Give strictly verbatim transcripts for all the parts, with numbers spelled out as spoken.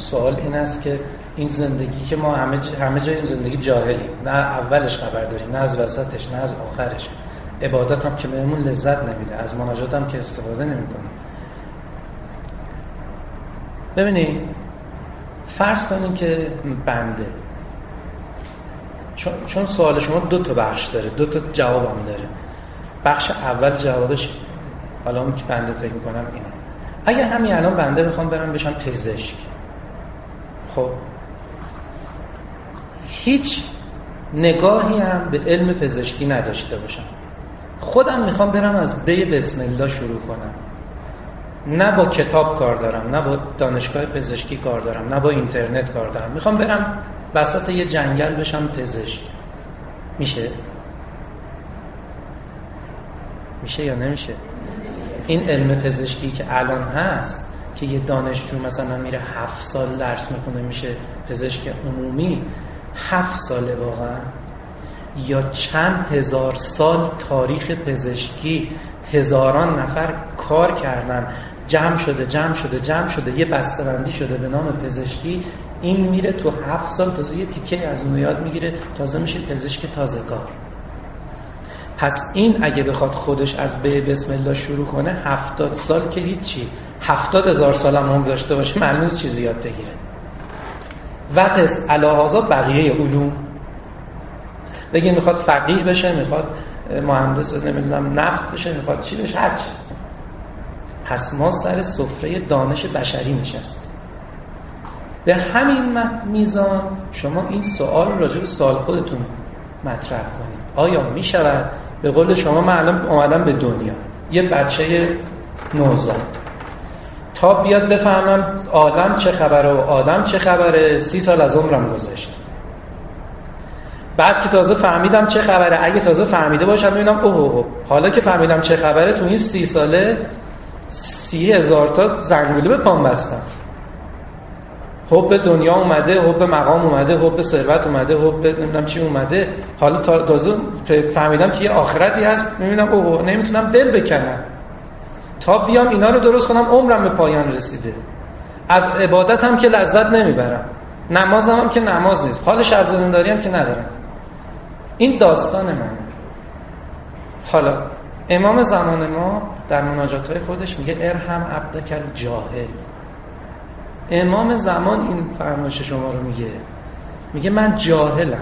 سوال این است که این زندگی که ما همه ج... همه جای این زندگی جاهلیم، نه اولش خبر داریم، نه از وسطش، نه از آخرش. عبادت هم که بهمون لذت نمیده، از مناجات هم که استفاده نمی‌کنیم. ببینید فرض کنید که بنده، چون چون سوال شما دو تا بخش داره، دو تا جواب هم داره. بخش اول جوابش حالا اون که بنده فکر می‌کنم اینه. اگه همین الان بنده بخوام برم بشم پزشک، خب هیچ نگاهی هم به علم پزشکی نداشته باشم، خودم میخوام برم از بی بسم الله شروع کنم، نه با کتاب کار دارم، نه با دانشگاه پزشکی کار دارم، نه با اینترنت کار دارم، میخوام برم وسط یه جنگل بشم پزشک، میشه؟ میشه یا نمیشه؟ این علم پزشکی که الان هست که یه دانشجو مثلا میره هفت سال درس میکنه میشه پزشک عمومی، هفت ساله واقعا، یا چند هزار سال تاریخ پزشکی، هزاران نفر کار کردن، جمع شده جمع شده جمع شده یه بسته‌بندی شده به نام پزشکی، این میره تو هفت سال تازه یه تیکه از اون یاد میگیره، تازه میشه پزشک تازه‌کار. پس این اگه بخواد خودش از به بسم الله شروع کنه، هفتاد سال که هیچی، هفتاد هزار سال هم عمر داشته باشه معلومه چیزی یاد بگیره. وقت علاوه بقیه علوم بگین میخواد فقیه بشه، میخواد مهندس نمیدونم نفت بشه، میخواد چی بشه، هر چی. پس ما سر سفره دانش بشری نشستیم. به همین میزان شما این سوال راجع به سوال خودتون مطرح کنید. آیا میشود به قول شما من الان اومدم به دنیا، یه بچه نوزاد، تا بیاد بفهمم عالم چه خبره و آدم چه خبره سی سال از عمرم گذشت. بعد که تازه فهمیدم چه خبره، اگه تازه فهمیده باشم میبینم اوه اوه حالا که فهمیدم چه خبره تو این سی ساله سی هزار تا زنگوله به پام بستم. حب دنیا اومده، حب مقام اومده، حب ثروت اومده، حب نمیدونم چی اومده، حالا تازه فهمیدم که یه آخرتی هست، میبینم اوه نمیتونم دل بکنم تا بیام اینا رو درست کنم، عمرم به پایان رسیده. از عبادت هم که لذت نمیبرم، نماز هم که نماز نیست، حال شب زنداری هم که ندارم. این داستان منه. حالا امام زمان ما در مناجات‌های خودش میگه ارحم عبدک الجاهل. امام زمان این فرمایش شما رو میگه، میگه من جاهلم،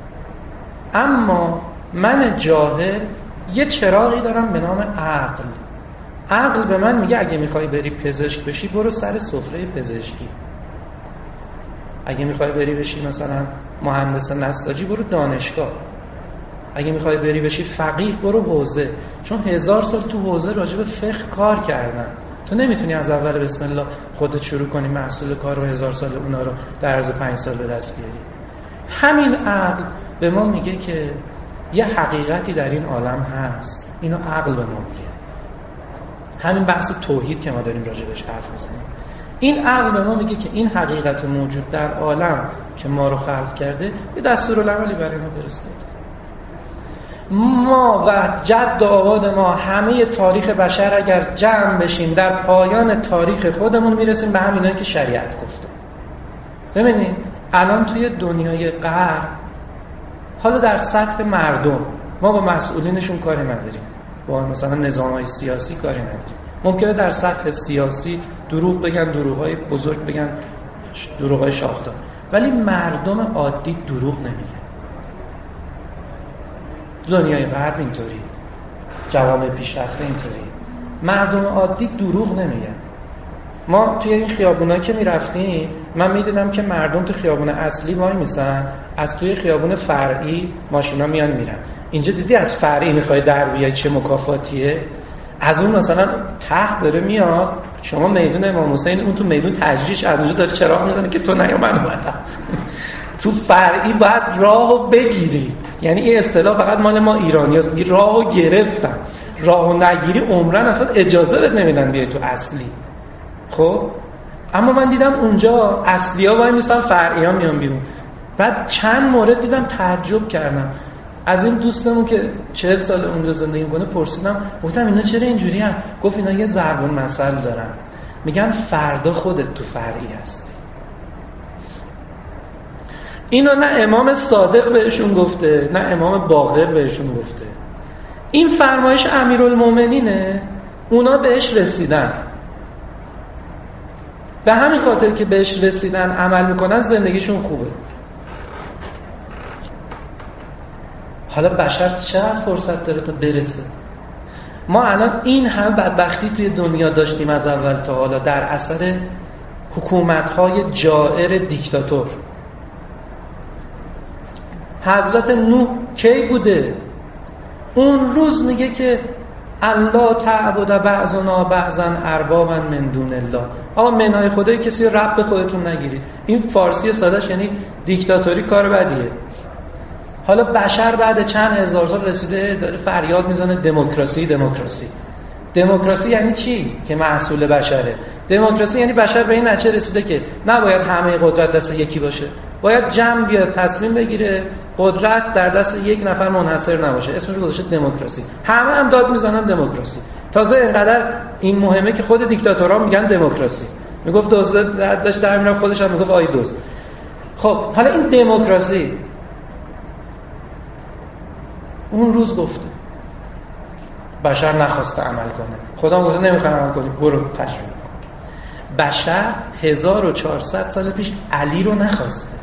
اما من جاهل یه چراغی دارم به نام عقل. عقل به من میگه اگه میخوای بری پزشک بشی برو سر سفره پزشکی، اگه میخوای بری بشی مثلا مهندس نساجی برو دانشگاه، اگه میخوای بری بشی فقیه برو حوزه، چون هزار سال تو حوزه راجع به فقه کار کردن. تو نمیتونی از اول بسم الله خودت شروع کنی محصول کار رو هزار سال اونا رو در عرض پنج سال به دست بیاری. همین عقل به ما میگه که یه حقیقتی در این عالم هست، اینو عقل به ما میگه. همین بحث توحید که ما داریم راجع بهش حرف میزنیم، این عقل به ما میگه که این حقیقت موجود در عالم که ما رو خلق کرده یه دستورالعملی برای ما فرستاده. ما و جد و آباد ما همه تاریخ بشر اگر جمع بشیم در پایان تاریخ خودمون میرسیم به همینایی که شریعت گفته. ببینید الان توی دنیای غرب، حالا در سطح مردم ما با مسئولینشون کاری نداریم، با مثلا نظام‌های سیاسی کاری نداریم. ممکنه در سطح سیاسی دروغ بگن، دروغ‌های بزرگ بگن، دروغ‌های شاخدار، ولی مردم عادی دروغ نمیگن. دنیای غرب اینطوری، جوامع پیشرفته اینطوری، مردم عادی دروغ نمیگن. ما توی این خیابونایی که میرفتیم من میدیدم که مردم تو خیابون اصلی وای میسن، از توی خیابون فرعی ماشینا میان میرن. اینجا دیدی از فرعی میخوای در بیای چه مکافاتیه؟ از اون مثلا تحت داره میاد، شما میدون امام حسین اون تو میدون تجریش از اونجا داره چراغ میزنه که تو نیا من اومدم. تو فرعی باید راهو بگیری، یعنی این اصطلاح فقط مال ما ایرانیاست، میگی راهو گرفتم، راهو نگیری عمرن اصلا اجازه بهت نمیدن بیای تو اصلی. خب اما من دیدم اونجا اصلیا وای میسن، فرعی‌ها میان بیرون. بعد چند مورد دیدم تعجب کردم. از این دوستمون که چهل سال اونجا زندگی میکنه پرسیدم، گفتم اینا چرا اینجوری هم؟ گفت اینا یه ضرب المثل دارن، میگن فردا خودت تو فرعی هستی. اینو نه امام صادق بهشون گفته، نه امام باقر بهشون گفته. این فرمایش امیرالمومنینه، اونا بهش رسیدن. به همین خاطر که بهش رسیدن عمل میکنن زندگیشون خوبه. حالا بشر چقدر فرصت داره تا برسه؟ ما الان این هم بدبختی توی دنیا داشتیم از اول تا حالا در اثر حکومت‌های جائر دیکتاتور. حضرت نوح کی بوده؟ اون روز میگه که الله تعبد بعضنا بعضا اربابا من دون الله. آقا منهای خدای کسی رو رب به خودتون نگیرید. این فارسی سادهش یعنی دیکتاتوری کار بدیه. حالا بشر بعد چند هزار سال رسیده داره فریاد میزنه دموکراسی دموکراسی. دموکراسی یعنی چی؟ که محصول بشره. دموکراسی یعنی بشر به این نتیجه رسیده که نباید همه قدرت دست یکی باشه، باید جمع بیاد تصمیم بگیره، قدرت در دست یک نفر منحصر نباشه. اسمش رو گذاشته دموکراسی. همه هم داد میزنن دموکراسی. تازه اینقدر این مهمه که خود دیکتاتورها میگن دموکراسی. میگفت دوست داشت در میرفت خودش هم میگفت آی دوست. خب حالا این دموکراسی اون روز گفته بشر نخواسته عمل کنه، خدا گفته نمیخوام عمل کنی، برو تشریف کن. بشر هزار و چهارصد سال پیش علی رو نخواسته.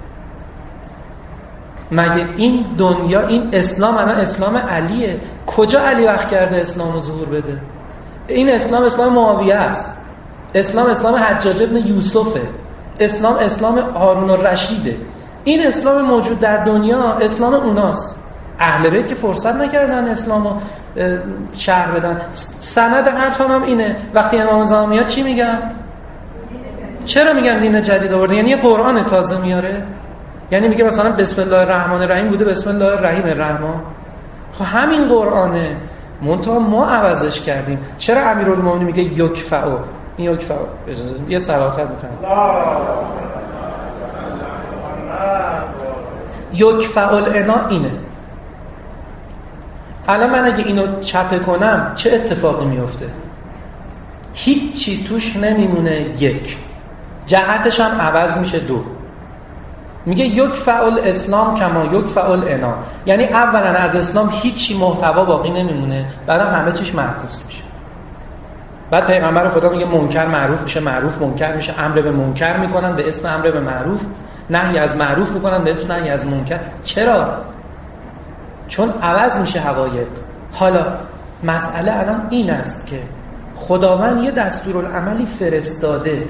مگه این دنیا، این اسلام الان اسلام علیه؟ کجا علی وقت کرده اسلام رو ظهور بده؟ این اسلام اسلام معاویه است. اسلام اسلام حجاج ابن یوسفه. اسلام اسلام هارون الرشیده. این اسلام موجود در دنیا اسلام اوناست. اهل بیت که فرصت نکردن اسلامو شرح بدن. سند حرفم هم اینه. وقتی امام زمان میاد چی میگن؟ چرا میگن دین جدید آورده؟ یعنی یه قرآن تازه میاره؟ یعنی میگه مثلا بسم الله الرحمن الرحیم بوده بسم الله الرحیم الرحمن. خب همین قرآنه، منتها ما عوضش کردیم. چرا امیرالمومنین میگه یکفعو؟ این یکفعو یه صراحت میکنه. یکفعو الانا اینه. الان من اگه اینو چپه کنم چه اتفاقی میفته؟ هیچی توش نمیمونه، یک جهتش هم عوض میشه، دو میگه یک فعل اسلام کما یک فعل انا. یعنی اولا از اسلام هیچی محتوا باقی نمیمونه، بعدم همه چیش معکوس میشه. بعد پیغمبر خدا میگه منکر معروف میشه، معروف منکر میشه، امر به منکر میکنن به اسم امر به معروف، نهی از معروف میکنن به اسم نهی از منکر. چرا؟ چون عوض میشه حقایق. حالا مسئله الان این است که خداوند یه دستورالعملی فرستاده.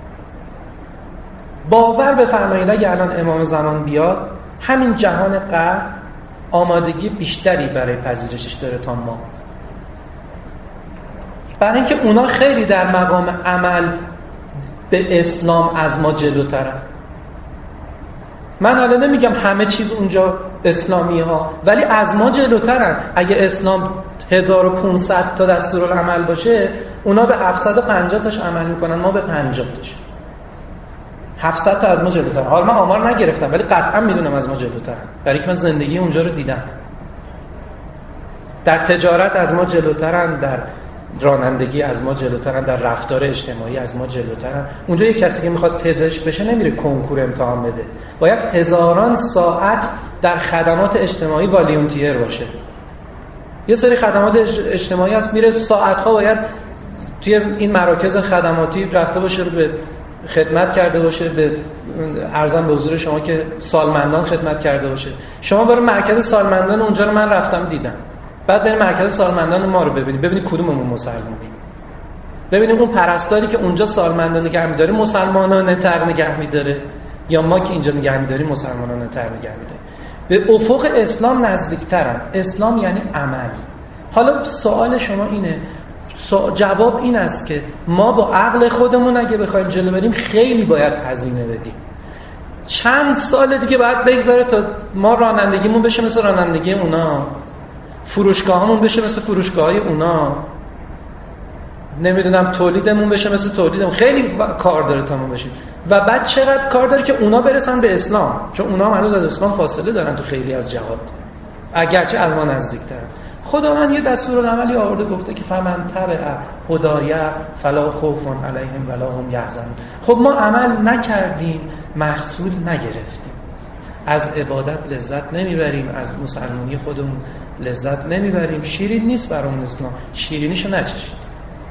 باور بفرمایید اگه الان امام زمان بیاد، همین جهان غرب آمادگی بیشتری برای پذیرشش داره تا ما. برای اینکه اونا خیلی در مقام عمل به اسلام از ما جلوترن. من حالا نمیگم همه چیز اونجا اسلامی ها، ولی از ما جلوترن. اگه اسلام هزار و پانصد تا دستورالعمل باشه، اونا به هفتصد و پنجاه تاش عمل میکنن، ما به پنجاه تاش. هفتصد تا از ما جلوترن. حالا من آمار نگرفتم ولی قطعا میدونم از ما جلوترن، برای اینکه من زندگی اونجا رو دیدم. در تجارت از ما جلوترن، در رانندگی از ما جلوترن، در رفتار اجتماعی از ما جلوترن. اونجا یک کسی که میخواد پزشک بشه نمیره کنکور امتحان بده، باید هزاران ساعت در خدمات اجتماعی والنتیر باشه. یه سری خدمات اجتماعی هست میره ساعتها باید توی این مراکز خدماتی رفته باشه، به خدمت کرده باشه، به عرضم به حضور شما که سالمندان خدمت کرده باشه. شما برای مرکز سالمندان اونجا رو من رفتم دیدم. بعد بریم مرکز سالمندان ما رو ببینید، ببینید کدوممون مسلمانیم. ببینید اون پرستاری که اونجا سالمندان نگه می‌داره مسلمانانه تر نگه می‌داره یا ما که اینجا نگه می‌داریم مسلمانانه تر نگه می‌داره. به افق اسلام نزدیک‌ترن. اسلام یعنی عمل. حالا سوال شما اینه، جواب این است که ما با عقل خودمون اگه بخوایم جلو بریم خیلی باید هزینه بدیم. چند سال دیگه باید بگذاره تا ما رانندگیمون بشه مثل رانندگی اونا، فروشگاهامون بشه مثل فروشگاه‌های اونا، نمیدونم تولیدمون بشه مثل تولیدمون. خیلی کار داره تا ما بشیم. و بعد چقدر کار داره که اونا برسن به اسلام، چون اونا هنوز از اسلام فاصله دارن تو خیلی از جهات، اگرچه از ما نزدیک‌ترن. خداوند یه دستورالعملی آورده گفته که فمن تبع هدای فلا خوف علیهم ولا هم یحزنون. خب ما عمل نکردیم، محصول نگرفتیم. از عبادت لذت نمیبریم، از مسلمانی خودمون لذت نمیبریم، شیرین نیست برامون اسلام، شیرینیشو نچشید.